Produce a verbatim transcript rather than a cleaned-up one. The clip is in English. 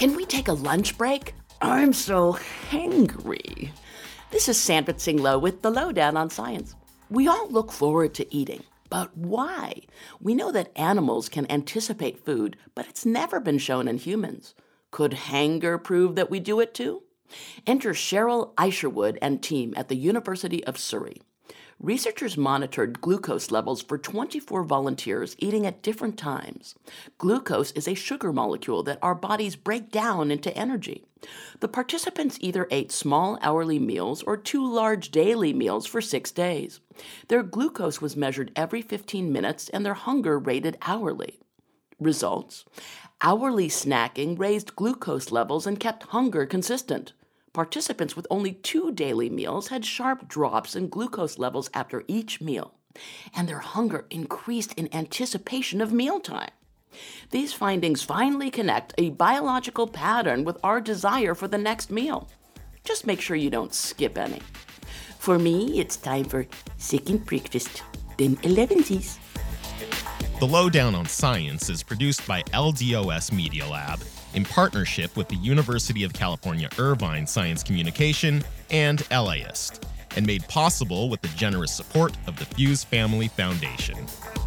Can we take a lunch break? I'm so hangry. This is Sandra Tsing Loh with the Lowdown on Science. We all look forward to eating, but why? We know that animals can anticipate food, but it's never been shown in humans. Could hunger prove that we do it too? Enter Cheryl Isherwood and team at the University of Surrey. Researchers monitored glucose levels for twenty-four volunteers eating at different times. Glucose is a sugar molecule that our bodies break down into energy. The participants either ate small hourly meals or two large daily meals for six days. Their glucose was measured every fifteen minutes and their hunger rated hourly. Results: hourly snacking raised glucose levels and kept hunger consistent. Participants with only two daily meals had sharp drops in glucose levels after each meal, and their hunger increased in anticipation of mealtime. These findings finally connect a biological pattern with our desire for the next meal. Just make sure you don't skip any. For me, it's time for second breakfast, then elevensies. The Lowdown on Science is produced by L D O S Media Lab in partnership with the University of California Irvine Science Communication and LAist, and made possible with the generous support of the Fuse Family Foundation.